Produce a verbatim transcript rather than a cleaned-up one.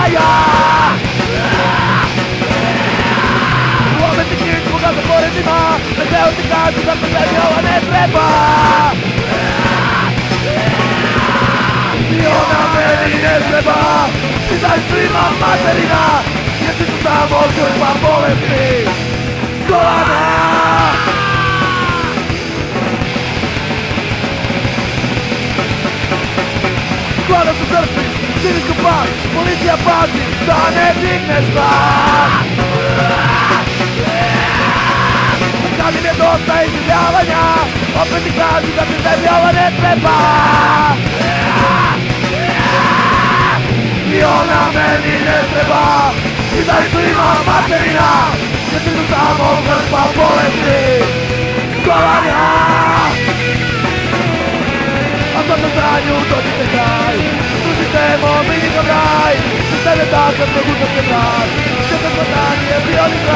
jaja. Ove ti kičmu ga za porezima, na kraju ti kažu da se tebi ova ne treba. I ona meni ne treba, i daj svima materina, jer si su samo žrtva bolesti kolana. Glada su žrtvi, živi su pas, policija pazi da ne digneš glas. Kad im je dosta iživljavanja, opet ti kažu da se tebi ova ne treba. I ona meni ne treba, i daj svima materina, jer si su samo žrtva bolesti kolanja. A sad na zdanju dođite kraj, služitemo mi njihov raj, za tebe takav progutak je mrak, što sam dan je bio ni